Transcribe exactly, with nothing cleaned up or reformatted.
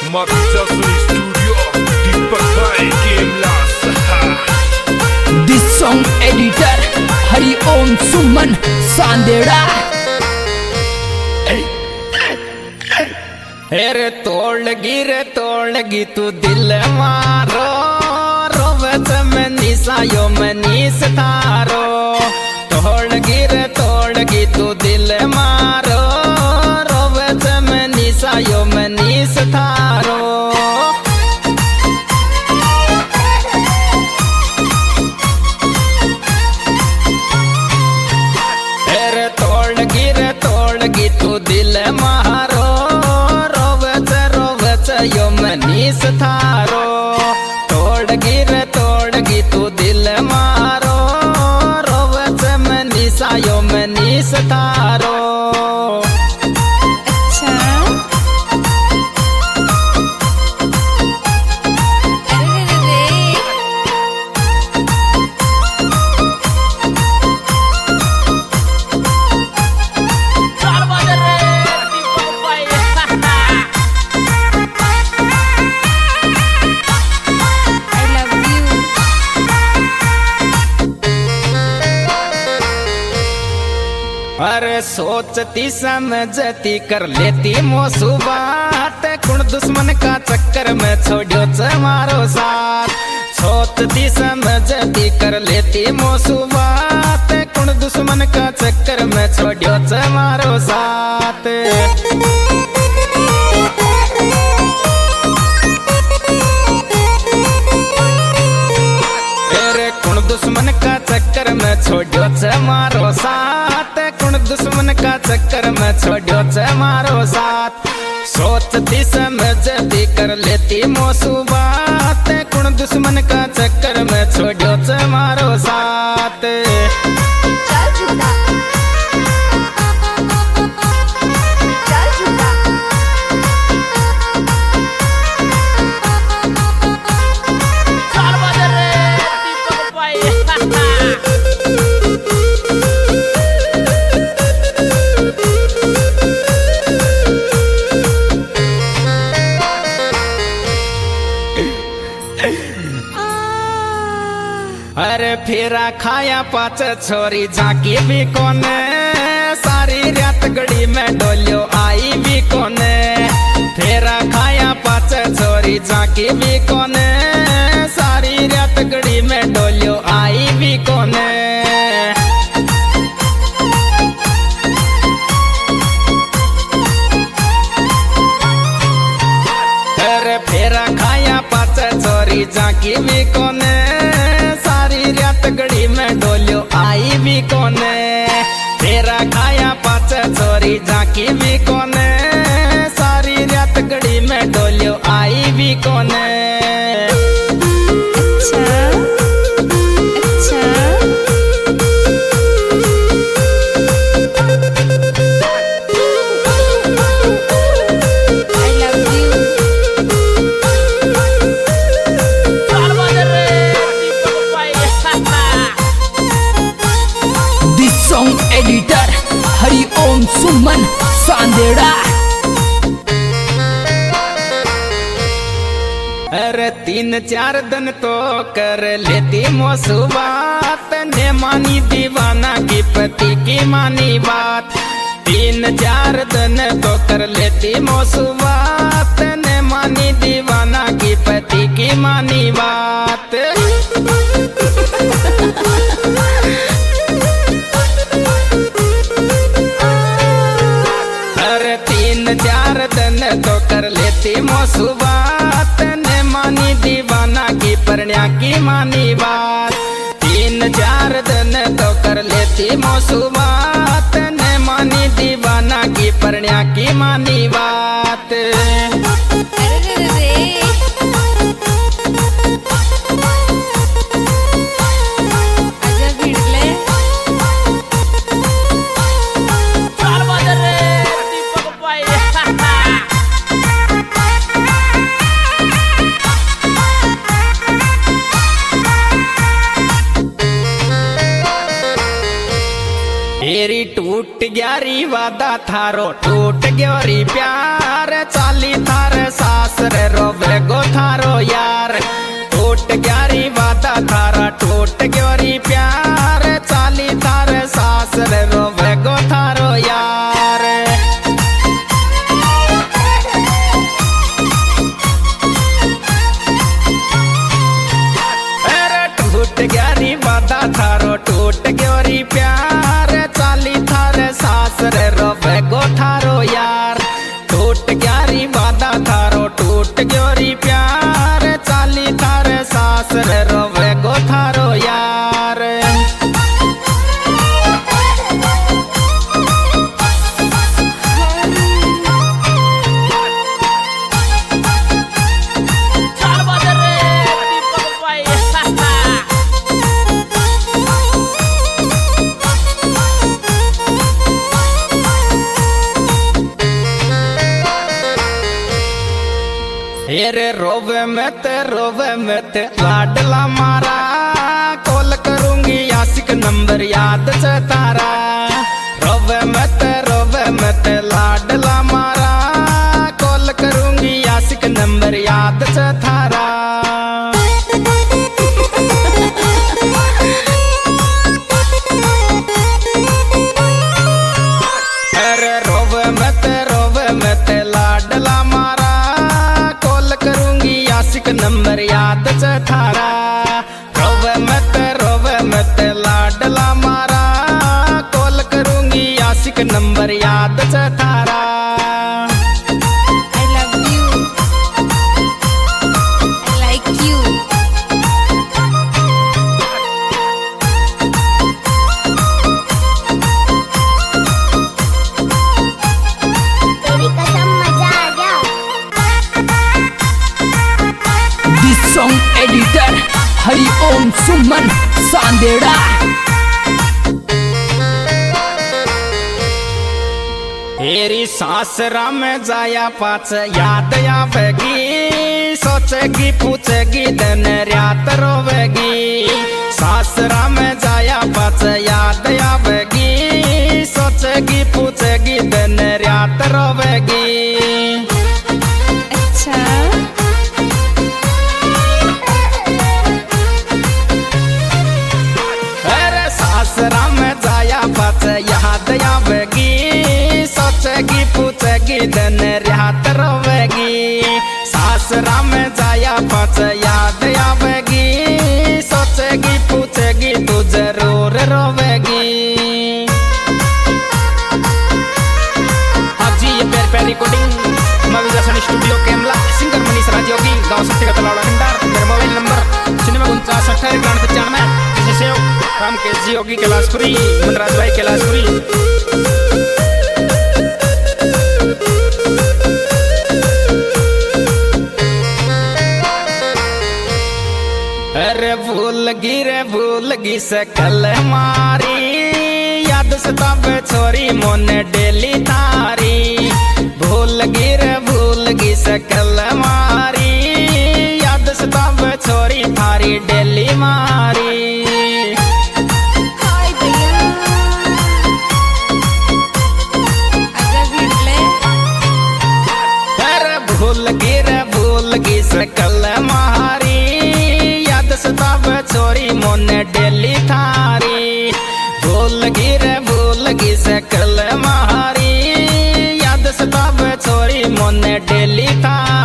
Mafia Studio, Deepak Bhai Game Last. This song editor Hari Om Suman Sandera. रे तोड़गी रे तोड़गी तू दिल मारो रोवत में निसायो में निस तारो तोड़गी रे तोड़गी तू दिल मारो रोवत में निसायो में निस तारो रे तोड़गी रे तोड़गी तू दिल मारो यो मनीस थारो तोड़गी रे तोड़गी तू दिल मारो रोवत मनीसा यो मनीस थारो। अच्छा अरे रे अरे सोचती समझती कर लेती मोसुबात कुण दुश्मन का चक्कर में छोड़ो मारो साथ सोचती समझती कर लेती मोसुबात कुण दुश्मन का चक्कर में छोड़ो मारो साथ कुण दुश्मन का चक्कर में छोड़ो मारो साथ कुण दुश्मन का चक्कर में छोड़ो मारो साथ सोचती समझती कर लेती मोसुबात कुण दुश्मन का चक्कर में छोड़ो मारो साथ। अरे फेरा खाया पाच छोरी झाकी भी कोने सारी रात गड़ी में डोलियो आई भी कोने फेरा खाया पाच छोरी झाकी भी कोने सारी रात गड़ी में डोलियो आई भी कोने अरे फेरा खाया पाच छोरी झाकी भी कोने रात गड़ी में डोलियो आई भी कोने तेरा खाया पाच छोरी झाकी भी कोने सारी रात गड़ी में डोलियो आई भी कोने। अच्छा अच्छा I love you Song editor Hari Om Suman Sandera. अरे तीन चार दिन तो कर लेती मोसुबात ने मानी दीवाना की पति की मानी बात तीन चार दिन तो कर लेती मोसुबात ने मानी दीवाना की पति की मानी बात अरे तीन चार दिन तो कर लेती मोसुबात ने मानी दीवाना की परण्या की मानी बात तीन चार दिन तो कर लेती मोसुबात ने मानी दीवाना की परण्या की मानी बात। अरे रे आजा भिड़ले मेरी टूट ग्यारी वादा थारो टूट ग्योरी प्यार चाली थार सासर हेरे रोवे मत रोवे मत लाडला मारा, कॉल करूंगी आशिक नंबर याद से तारा। रोवे मत रोवे मत लाडला मारा, कॉल करूंगी आशिक नंबर याद से थारा। अरे रोवे मत रोवे मत लाडला मारा, कॉल करूंगी आशिक नंबर याद से थारा। रोवे मत रोवे मत लाडला मारा, कॉल करूंगी आशिक नंबर याद से थारा। I love you. I like you. तेरी कसम मजा आ गया। This song editor Hariom Suman Sandera. तेरी सासरा में जाया पाच याद आवेगी, सोचेगी पूछेगी दिन रात रोवेगी। सासरा में जाया पाच याद आवेगी, सोचेगी पूछेगी दिन रात रोवेगी। अच्छा। अरे सासरा में जाया पाच याद आवेगी, सोचेगी पूछेगी दिन रात रोवेगी। सासरा में जाया पाच याद आवेगी, सोचेगी पूछेगी तू जरूर रोवेगी। हाँ जी, ये प्यार प्यार रिकॉर्डिंग मविजासन स्टूडियो केमला, सिंगर मनीष राजयोगी, गाँव सत्य का तलाड़ा खंडार। मेरा मोबाइल नंबर छिन्नवे उनचास अठारह ग्यारह पचानवे। जिसे राम के जी योगी कैलाशपुरी, मनराज भाई कैलाशपुरी। अरे भूल गी रे भूल गी सकल मारी, याद सताब छोरी मोने डेली तारी। भूल गी रे भूल गी सकल मारी, याद सताब छोरी थारी डेली मारी। हाय भैया। आजा भिडले। अरे भूल गी रे भूल गी सकल मारी, याद सताब छोरी मोने डेली थारी। भूल गी रे भूल गी सकल मारी, याद सताब छोरी मोने डेली थारी।